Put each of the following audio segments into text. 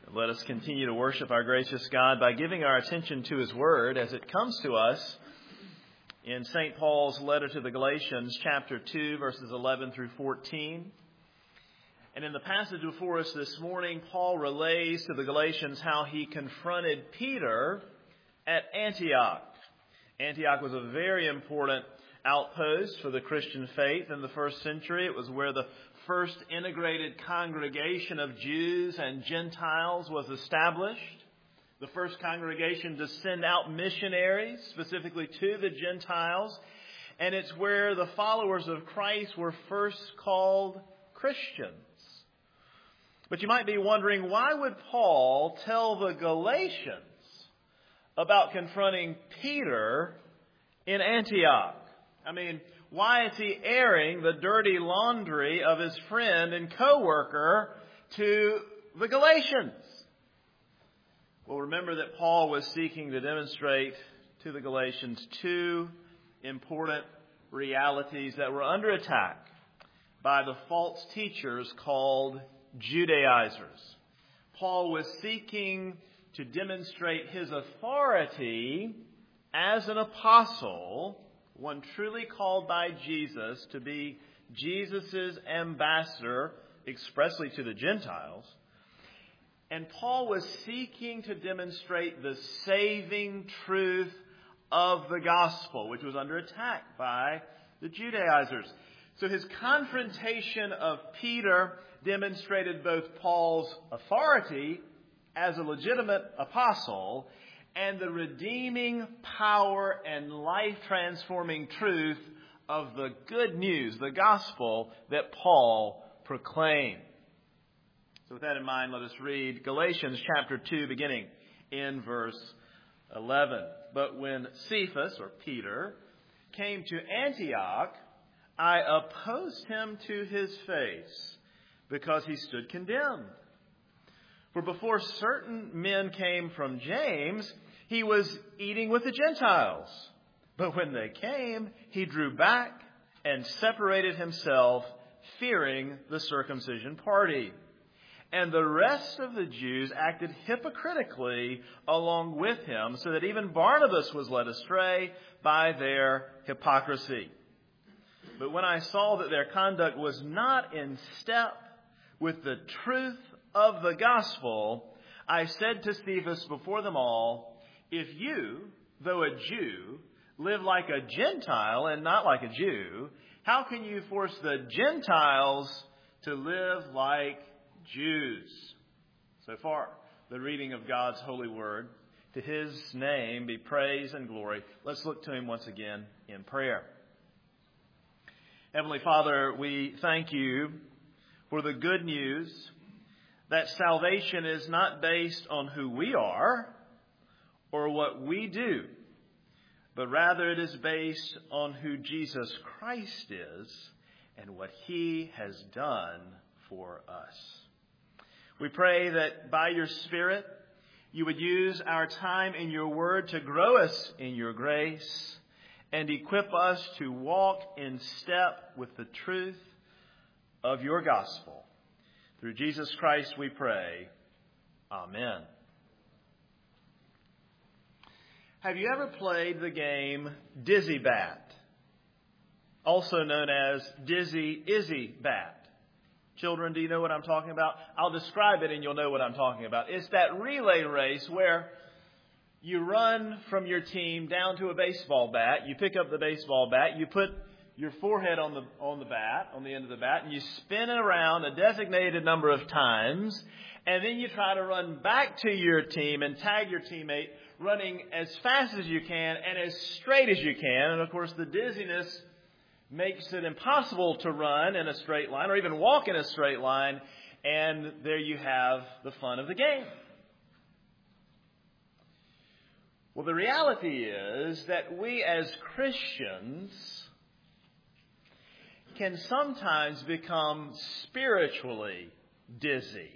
Let us continue to worship our gracious God by giving our attention to His Word as it comes to us in St. Paul's letter to the Galatians, chapter 2, verses 11 through 14. And in the passage before us this morning, Paul relays to the Galatians how he confronted Peter at Antioch. Antioch was a very important outpost for the Christian faith in the first century. It was where the first integrated congregation of Jews and Gentiles was established. The first congregation to send out missionaries, specifically to the Gentiles. And it's where the followers of Christ were first called Christians. But you might be wondering, why would Paul tell the Galatians about confronting Peter in Antioch? I mean, why is he airing the dirty laundry of his friend and co-worker to the Galatians? Well, remember that Paul was seeking to demonstrate to the Galatians two important realities that were under attack by the false teachers called Judaizers. Paul was seeking to demonstrate his authority as an apostle, one truly called by Jesus to be Jesus' ambassador expressly to the Gentiles. And Paul was seeking to demonstrate the saving truth of the gospel, which was under attack by the Judaizers. So his confrontation of Peter demonstrated both Paul's authority as a legitimate apostle and the redeeming power and life-transforming truth of the good news, the gospel that Paul proclaimed. So with that in mind, let us read Galatians chapter 2, beginning in verse 11. But when Cephas, or Peter, came to Antioch, I opposed him to his face, because he stood condemned. For before certain men came from James, he was eating with the Gentiles. But when they came, he drew back and separated himself, fearing the circumcision party. And the rest of the Jews acted hypocritically along with him, so that even Barnabas was led astray by their hypocrisy. But when I saw that their conduct was not in step with the truth of the gospel, I said to Cephas before them all, if you, though a Jew, live like a Gentile and not like a Jew, how can you force the Gentiles to live like Jews? So far, the reading of God's holy word. To his name be praise and glory. Let's look to him once again in prayer. Heavenly Father, we thank you for the good news that salvation is not based on who we are or what we do, but rather it is based on who Jesus Christ is and what he has done for us. We pray that by your Spirit, you would use our time in your word to grow us in your grace and equip us to walk in step with the truth of your gospel. Through Jesus Christ we pray. Amen. Have you ever played the game Dizzy Bat, also known as Dizzy Izzy Bat? Children, do you know what I'm talking about? I'll describe it and you'll know what I'm talking about. It's that relay race where you run from your team down to a baseball bat. You pick up the baseball bat. You put your forehead on the bat, on the end of the bat, and you spin it around a designated number of times. And then you try to run back to your team and tag your teammate, running as fast as you can and as straight as you can. And of course, the dizziness makes it impossible to run in a straight line or even walk in a straight line. And there you have the fun of the game. Well, the reality is that we as Christians can sometimes become spiritually dizzy.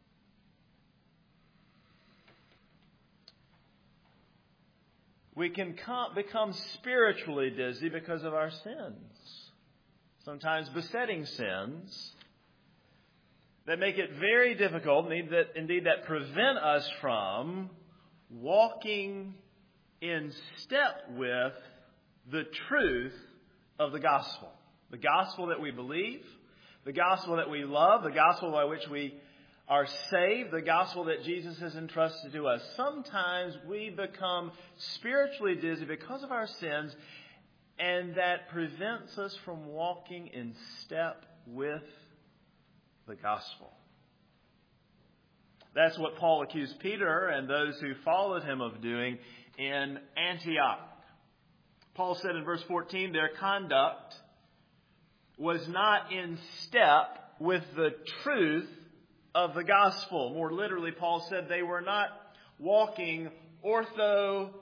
We can become spiritually dizzy because of our sins, sometimes besetting sins that make it very difficult, indeed that prevent us from walking in step with the truth of the gospel. The gospel that we believe, the gospel that we love, the gospel by which we are saved, the gospel that Jesus has entrusted to us. Sometimes we become spiritually dizzy because of our sins, and that prevents us from walking in step with the gospel. That's what Paul accused Peter and those who followed him of doing in Antioch. Paul said in verse 14, their conduct was not in step with the truth of the gospel. More literally, Paul said they were not walking orthopodeo,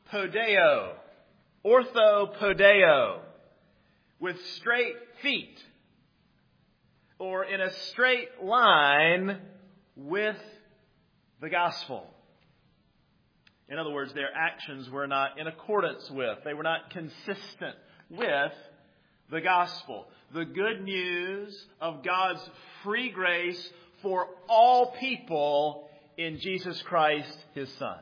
with straight feet, or in a straight line with the gospel. In other words, their actions were not in accordance with, they were not consistent with the gospel. The good news of God's free grace for all people in Jesus Christ, His Son.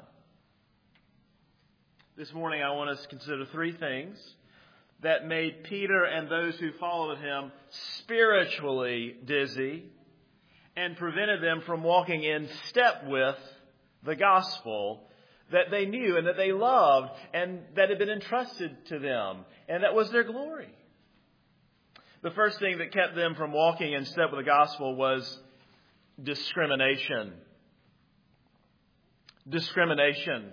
This morning I want us to consider three things that made Peter and those who followed him spiritually dizzy and prevented them from walking in step with the gospel that they knew and that they loved and that had been entrusted to them, and that was their glory. The first thing that kept them from walking in step with the gospel was discrimination. Discrimination.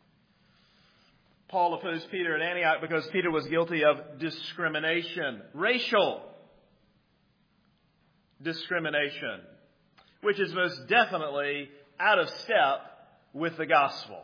Paul opposed Peter at Antioch because Peter was guilty of discrimination, racial discrimination, which is most definitely out of step with the gospel.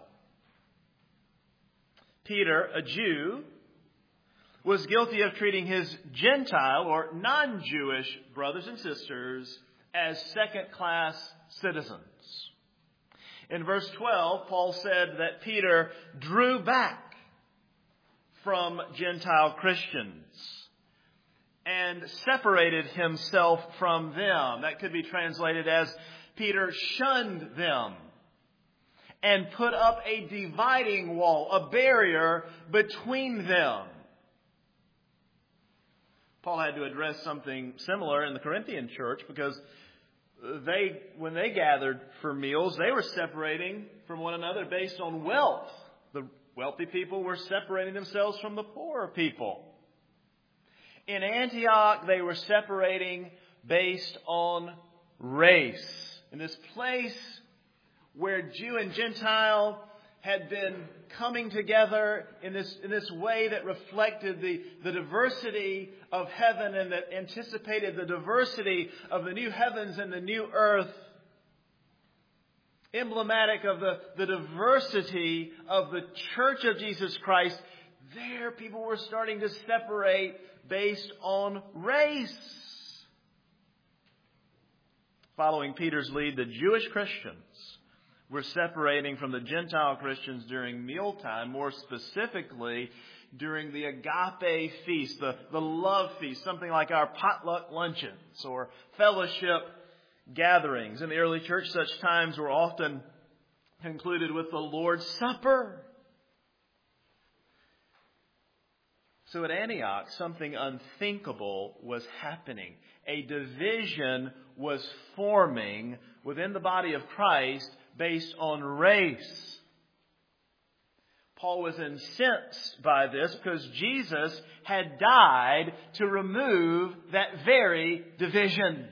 Peter, a Jew, was guilty of treating his Gentile or non-Jewish brothers and sisters as second-class citizens. In verse 12, Paul said that Peter drew back from Gentile Christians and separated himself from them. That could be translated as Peter shunned them and put up a dividing wall, a barrier between them. Paul had to address something similar in the Corinthian church because when they gathered for meals, they were separating from one another based on wealth. The wealthy people were separating themselves from the poorer people. In Antioch, they were separating based on race. In this place where Jew and Gentile had been coming together in this way that reflected the diversity of heaven and that anticipated the diversity of the new heavens and the new earth, emblematic of the diversity of the Church of Jesus Christ, there people were starting to separate based on race. Following Peter's lead, the Jewish Christians were separating from the Gentile Christians during mealtime, more specifically during the agape feast, the love feast, something like our potluck luncheons or fellowship gatherings. In the early church, such times were often concluded with the Lord's Supper. So at Antioch, something unthinkable was happening. A division was forming within the body of Christ based on race. Paul was incensed by this because Jesus had died to remove that very division.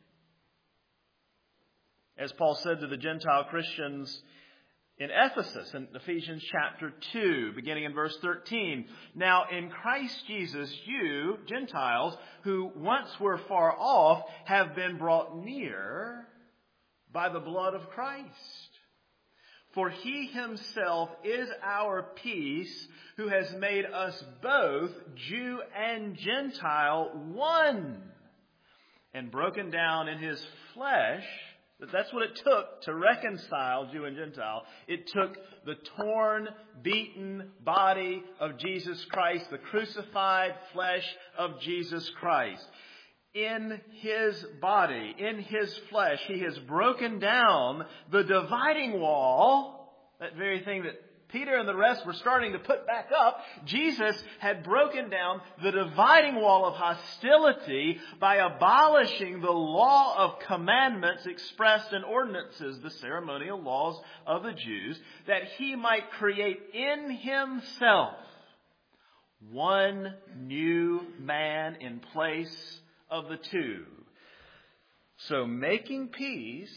As Paul said to the Gentile Christians in Ephesus, in Ephesians chapter 2, beginning in verse 13. Now in Christ Jesus, you, Gentiles, who once were far off, have been brought near by the blood of Christ. For He Himself is our peace, who has made us both, Jew and Gentile, one, and broken down in His flesh. That's what it took to reconcile Jew and Gentile. It took the torn, beaten body of Jesus Christ, the crucified flesh of Jesus Christ. in His body, in His flesh, He has broken down the dividing wall, that very thing that Peter and the rest were starting to put back up. Jesus had broken down the dividing wall of hostility by abolishing the law of commandments expressed in ordinances, the ceremonial laws of the Jews, that He might create in Himself one new man in place of the two. So making peace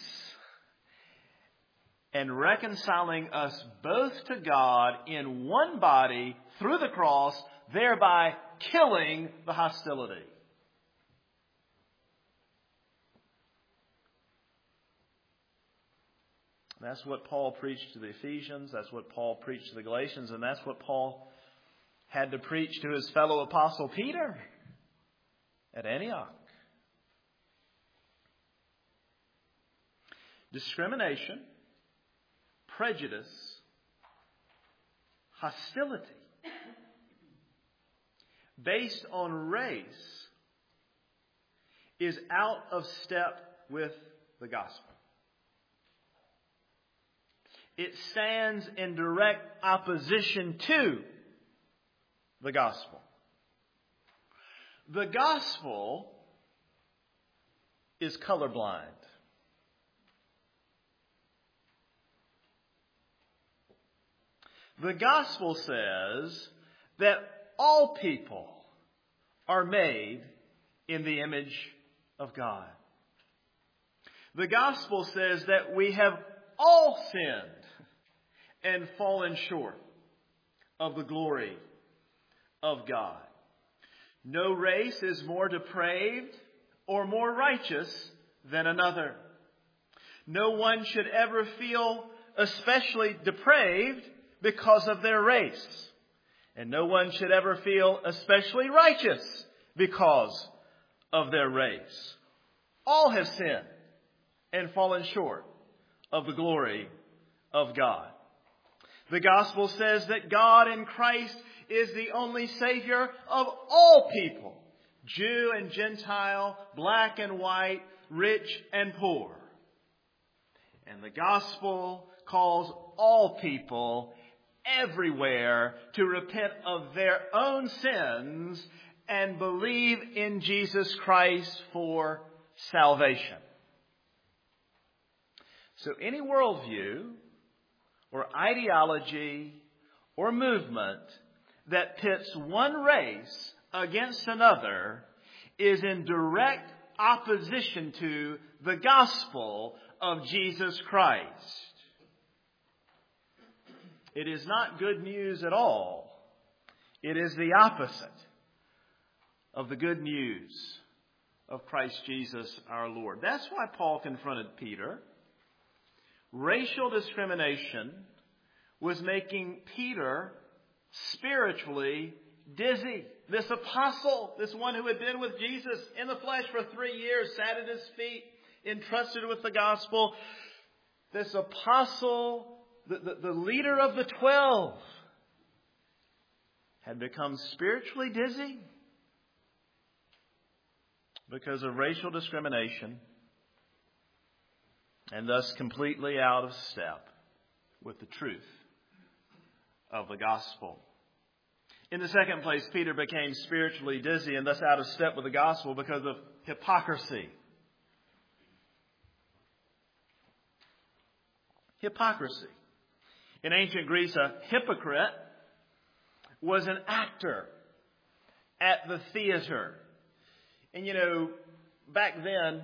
and reconciling us both to God in one body through the cross, thereby killing the hostility. That's what Paul preached to the Ephesians, that's what Paul preached to the Galatians, and that's what Paul had to preach to his fellow apostle Peter at Antioch. Discrimination, prejudice, hostility based on race is out of step with the gospel. It stands in direct opposition to the gospel. The gospel is colorblind. The gospel says that all people are made in the image of God. The gospel says that we have all sinned and fallen short of the glory of God. No race is more depraved or more righteous than another. No one should ever feel especially depraved because of their race. And no one should ever feel especially righteous because of their race. All have sinned and fallen short of the glory of God. The gospel says that God in Christ is the only Savior of all people, Jew and Gentile, black and white, rich and poor. And the gospel calls all people everywhere to repent of their own sins and believe in Jesus Christ for salvation. So any worldview or ideology or movement that pits one race against another is in direct opposition to the gospel of Jesus Christ. It is not good news at all. It is the opposite of the good news of Christ Jesus our Lord. That's why Paul confronted Peter. Racial discrimination was making Peter spiritually dizzy. This apostle, this one who had been with Jesus in the flesh for 3 years, sat at his feet, entrusted with the gospel. This apostle, the leader of the 12, had become spiritually dizzy because of racial discrimination and thus completely out of step with the truth of the gospel. In the second place, Peter became spiritually dizzy and thus out of step with the gospel because of hypocrisy. Hypocrisy. In ancient Greece, a hypocrite was an actor at the theater. And you know, back then,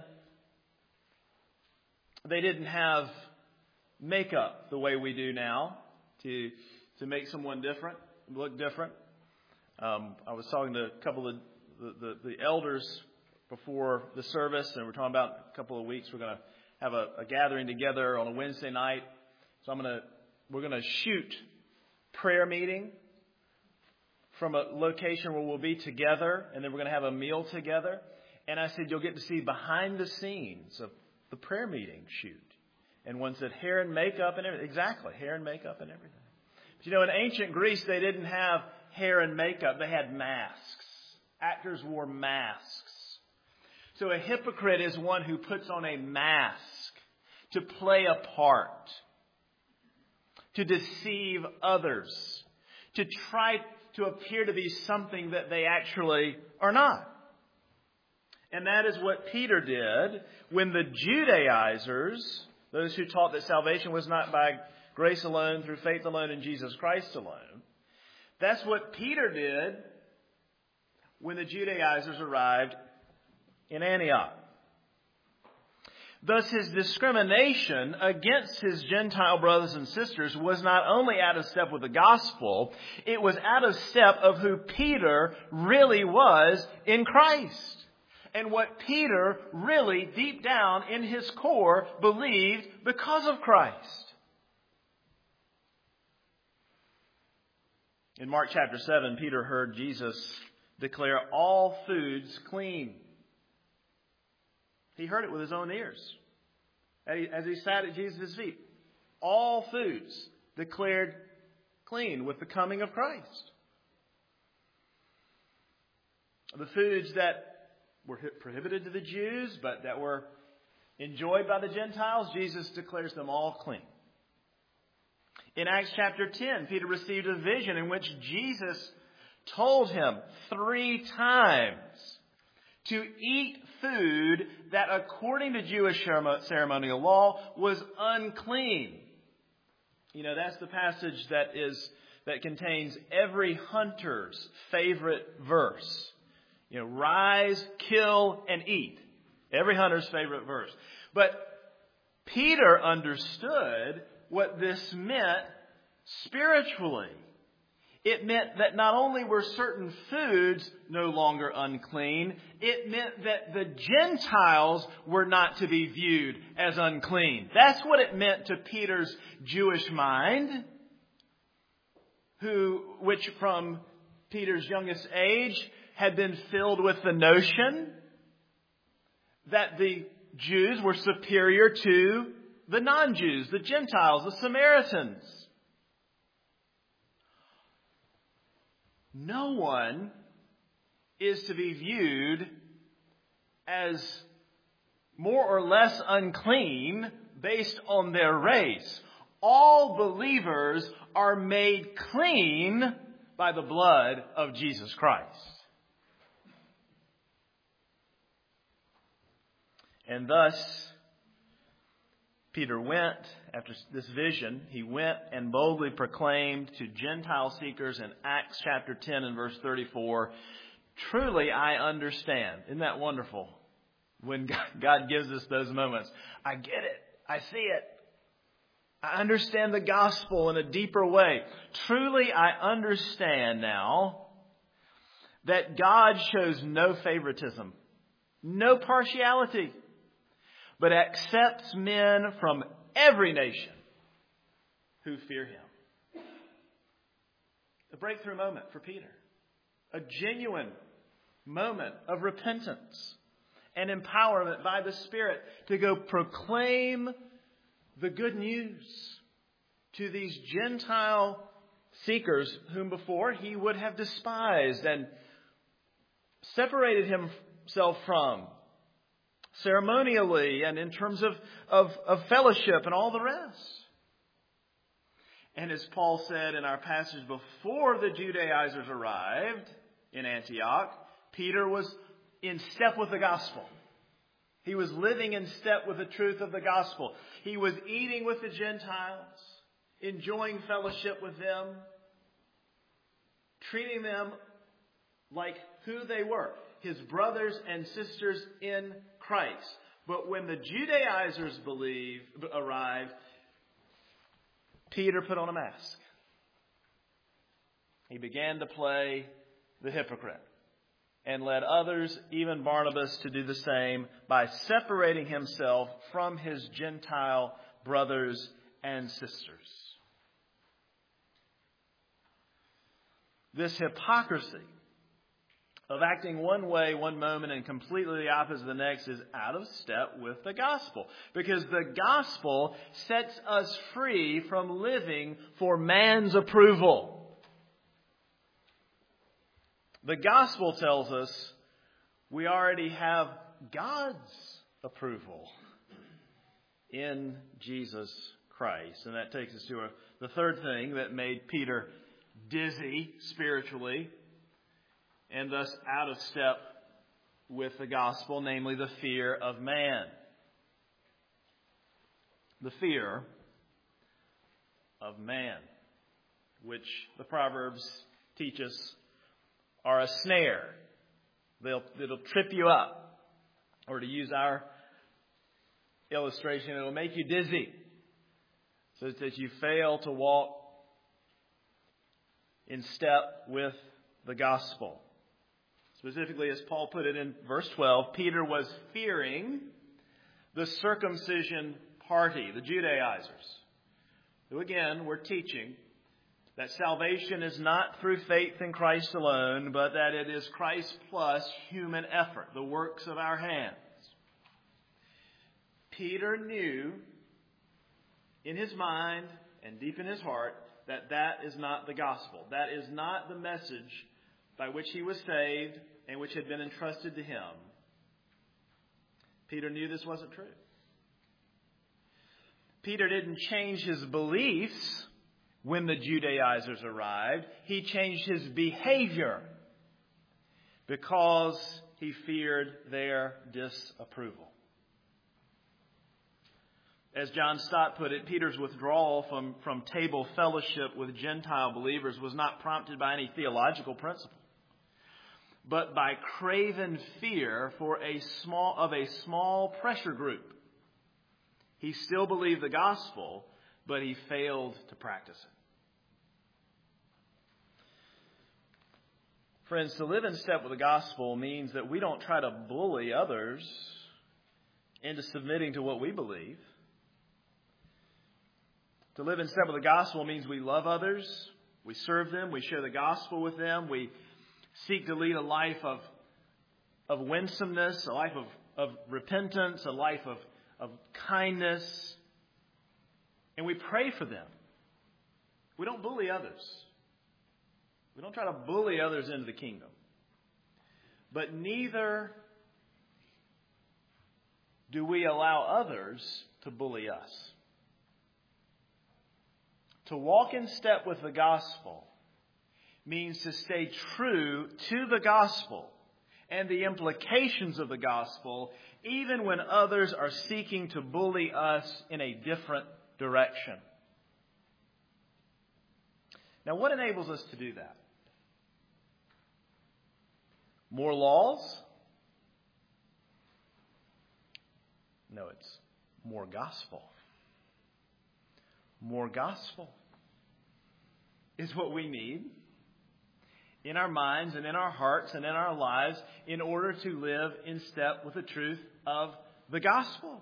they didn't have makeup the way we do now to make someone different, look different. I was talking to a couple of the elders before the service, and we're talking about a couple of weeks. We're going to have a gathering together on a Wednesday night. So we're going to shoot prayer meeting from a location where we'll be together, and then we're going to have a meal together. And I said, you'll get to see behind the scenes of the prayer meeting shoot. And one said hair and makeup and everything. Exactly, hair and makeup and everything. But you know, in ancient Greece, they didn't have hair and makeup. They had masks. Actors wore masks. So a hypocrite is one who puts on a mask to play a part, to deceive others, to try to appear to be something that they actually are not. And that is what Peter did when the Judaizers, those who taught that salvation was not by grace alone, through faith alone, in Jesus Christ alone. That's what Peter did when the Judaizers arrived in Antioch. Thus, his discrimination against his Gentile brothers and sisters was not only out of step with the gospel, it was out of step of who Peter really was in Christ. And what Peter really, deep down in his core, believed because of Christ. In Mark chapter 7, Peter heard Jesus declare all foods clean. He heard it with his own ears as he sat at Jesus' feet. All foods declared clean with the coming of Christ. The foods that were prohibited to the Jews, but that were enjoyed by the Gentiles, Jesus declares them all clean. In Acts chapter 10, Peter received a vision in which Jesus told him 3 times to eat food that, according to Jewish ceremonial law, was unclean. You know, that's the passage that contains every hunter's favorite verse. You know, rise, kill, and eat. Every hunter's favorite verse. But Peter understood what this meant spiritually. It meant that not only were certain foods no longer unclean, it meant that the Gentiles were not to be viewed as unclean. That's what it meant to Peter's Jewish mind, which from Peter's youngest age had been filled with the notion that the Jews were superior to the non-Jews, the Gentiles, the Samaritans. No one is to be viewed as more or less unclean based on their race. All believers are made clean by the blood of Jesus Christ. And thus, Peter went, after this vision, he went and boldly proclaimed to Gentile seekers in Acts chapter 10 and verse 34, truly I understand. Isn't that wonderful? When God gives us those moments. I get it. I see it. I understand the gospel in a deeper way. Truly I understand now that God shows no favoritism, no partiality, but accepts men from every nation who fear him. A breakthrough moment for Peter. A genuine moment of repentance and empowerment by the Spirit to go proclaim the good news to these Gentile seekers whom before he would have despised and separated himself from ceremonially and in terms of fellowship and all the rest. And as Paul said in our passage, before the Judaizers arrived in Antioch, Peter was in step with the gospel. He was living in step with the truth of the gospel. He was eating with the Gentiles, enjoying fellowship with them, treating them like who they were, his brothers and sisters in Christ. But when the Judaizers arrived, Peter put on a mask. He began to play the hypocrite and led others, even Barnabas, to do the same by separating himself from his Gentile brothers and sisters. This hypocrisy of acting one way one moment and completely the opposite the next is out of step with the gospel. Because the gospel sets us free from living for man's approval. The gospel tells us we already have God's approval in Jesus Christ. And that takes us to the third thing that made Peter dizzy spiritually and thus out of step with the gospel, namely the fear of man. The fear of man, which the Proverbs teach us are a snare. It'll trip you up. Or to use our illustration, it'll make you dizzy so that you fail to walk in step with the gospel. Specifically, as Paul put it in verse 12, Peter was fearing the circumcision party, the Judaizers, who again were teaching that salvation is not through faith in Christ alone, but that it is Christ plus human effort, the works of our hands. Peter knew in his mind and deep in his heart that that is not the gospel. That is not the message by which he was saved and which had been entrusted to him. Peter knew this wasn't true. Peter didn't change his beliefs when the Judaizers arrived. He changed his behavior because he feared their disapproval. As John Stott put it, Peter's withdrawal from table fellowship with Gentile believers was not prompted by any theological principle, but by craven fear for a small pressure group. He still believed the gospel, but he failed to practice it. Friends, to live in step with the gospel means that we don't try to bully others into submitting to what we believe. To live in step with the gospel means we love others, we serve them, we share the gospel with them, we seek to lead a life of winsomeness, a life of repentance, a life of kindness, and we pray for them. We don't bully others. We don't try to bully others into the kingdom. But neither do we allow others to bully us. To walk in step with the gospel means to stay true to the gospel and the implications of the gospel, even when others are seeking to bully us in a different direction. Now, what enables us to do that? More laws? No, it's more gospel. More gospel is what we need in our minds and in our hearts and in our lives in order to live in step with the truth of the gospel.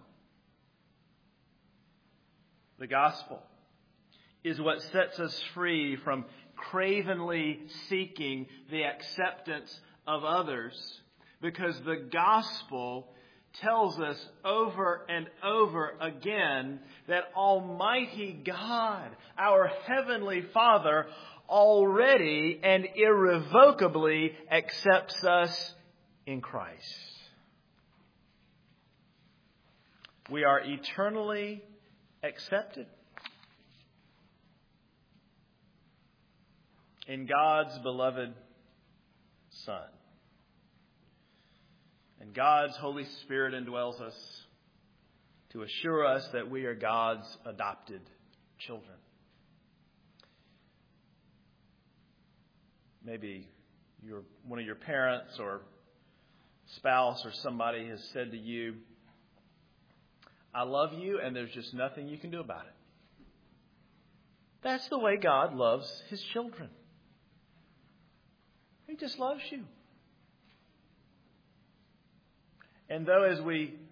The gospel is what sets us free from cravenly seeking the acceptance of others, because the gospel tells us over and over again that Almighty God, our Heavenly Father, already and irrevocably accepts us in Christ. We are eternally accepted in God's beloved Son. And God's Holy Spirit indwells us to assure us that we are God's adopted children. Maybe one of your parents or spouse or somebody has said to you, "I love you, and there's just nothing you can do about it." That's the way God loves His children. He just loves you. And though as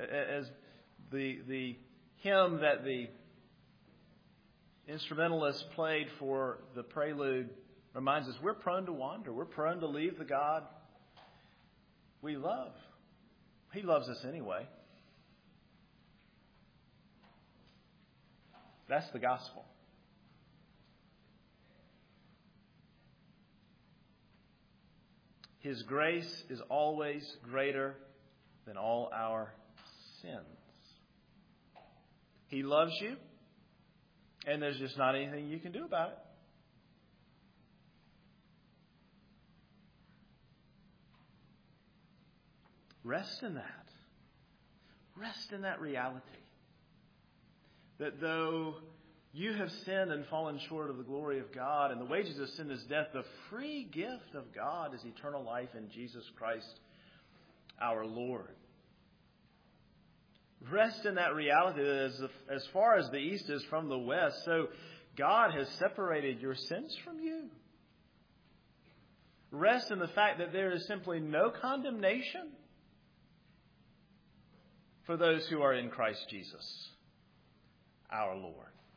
the hymn that the instrumentalist played for the prelude reminds us, we're prone to wander. We're prone to leave the God we love. He loves us anyway. That's the gospel. His grace is always greater than all our sins. He loves you, and there's just not anything you can do about it. Rest in that. Rest in that reality. That though you have sinned and fallen short of the glory of God, and the wages of sin is death, the free gift of God is eternal life in Jesus Christ our Lord. Rest in that reality that as far as the east is from the west, so God has separated your sins from you. Rest in the fact that there is simply no condemnation for those who are in Christ Jesus, our Lord.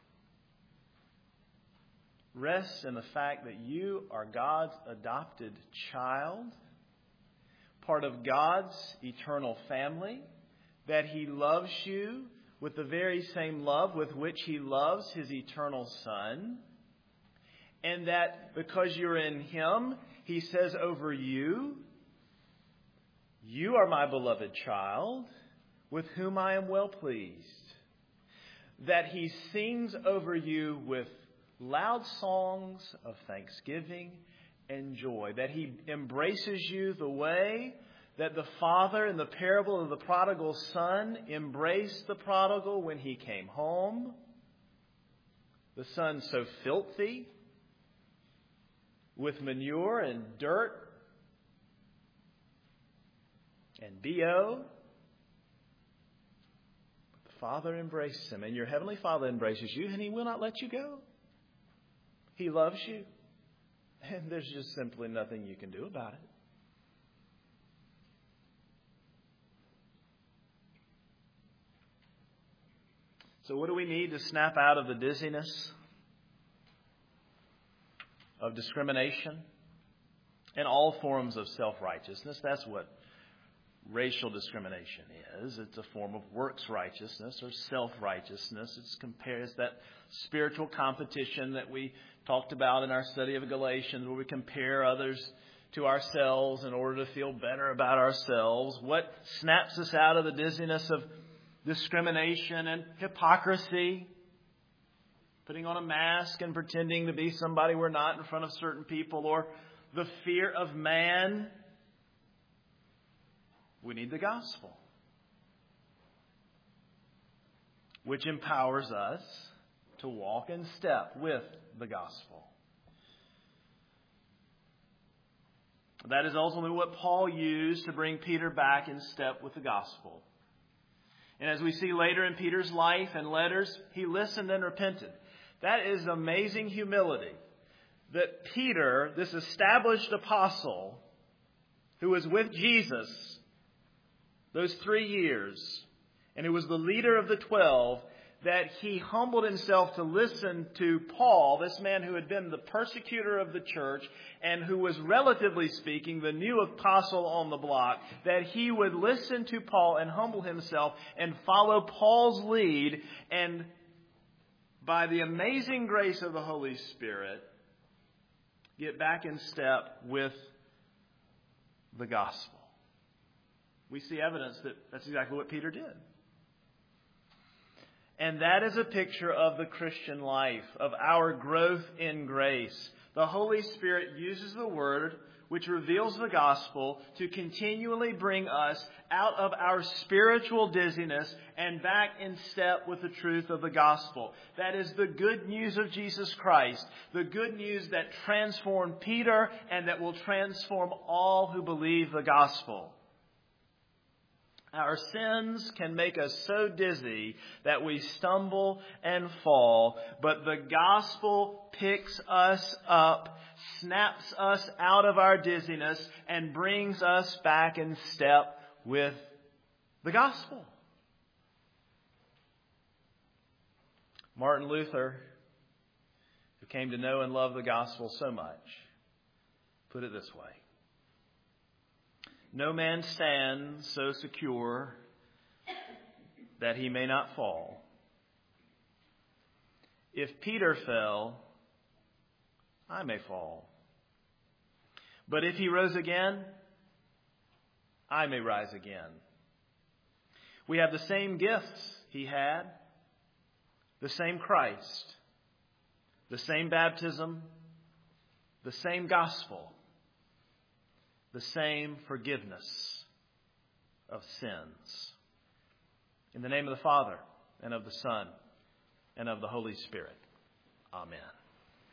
Rest in the fact that you are God's adopted child, part of God's eternal family, that He loves you with the very same love with which He loves His eternal Son, and that because you're in Him, He says over you, "You are my beloved child, with whom I am well pleased." That He sings over you with loud songs of thanksgiving and joy. That He embraces you the way that the father in the parable of the prodigal son embraced the prodigal when he came home. The son so filthy, with manure and dirt and BO. The Father embraces him, and your heavenly Father embraces you, and He will not let you go. He loves you, and there's just simply nothing you can do about it. So what do we need to snap out of the dizziness of discrimination and all forms of self-righteousness? That's what racial discrimination is. It's a form of works righteousness or self-righteousness. It's that spiritual competition that we talked about in our study of Galatians, where we compare others to ourselves in order to feel better about ourselves. What snaps us out of the dizziness of discrimination and hypocrisy, putting on a mask and pretending to be somebody we're not in front of certain people, or the fear of man? We need the gospel, which empowers us to walk in step with the gospel. That is ultimately what Paul used to bring Peter back in step with the gospel. And as we see later in Peter's life and letters, he listened and repented. That is amazing humility. That Peter, this established apostle who was with Jesus those 3 years, and who was the leader of the 12, that he humbled himself to listen to Paul, this man who had been the persecutor of the church and who was, relatively speaking, the new apostle on the block, that he would listen to Paul and humble himself and follow Paul's lead, and by the amazing grace of the Holy Spirit, get back in step with the gospel. We see evidence that that's exactly what Peter did. And that is a picture of the Christian life, of our growth in grace. The Holy Spirit uses the Word, which reveals the gospel, to continually bring us out of our spiritual dizziness and back in step with the truth of the gospel. That is the good news of Jesus Christ, the good news that transformed Peter and that will transform all who believe the gospel. Our sins can make us so dizzy that we stumble and fall, but the gospel picks us up, snaps us out of our dizziness, and brings us back in step with the gospel. Martin Luther, who came to know and love the gospel so much, put it this way: no man stands so secure that he may not fall. If Peter fell, I may fall. But if he rose again, I may rise again. We have the same gifts he had, the same Christ, the same baptism, the same gospel, the same forgiveness of sins. In the name of the Father, and of the Son, and of the Holy Spirit. Amen.